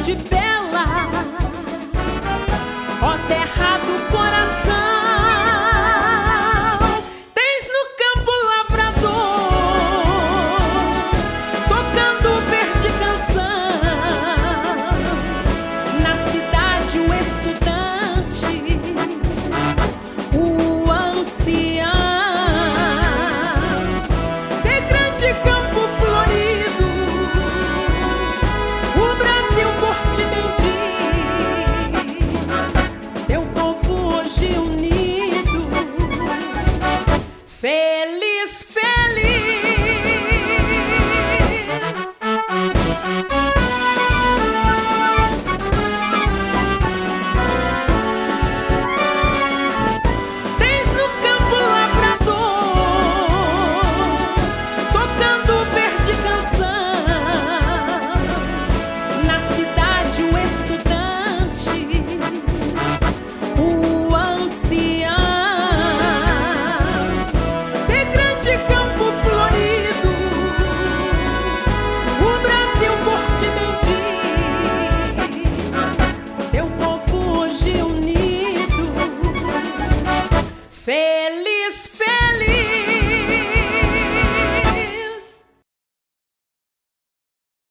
grande e bela, ó terra do coração. Tens no campo lavrador, tocando verde canção. Na cidade o estudante, o ancião. Ser grande campo florido, o Brasil por ti bendiz. Seu povo hoje unido, feliz, feliz.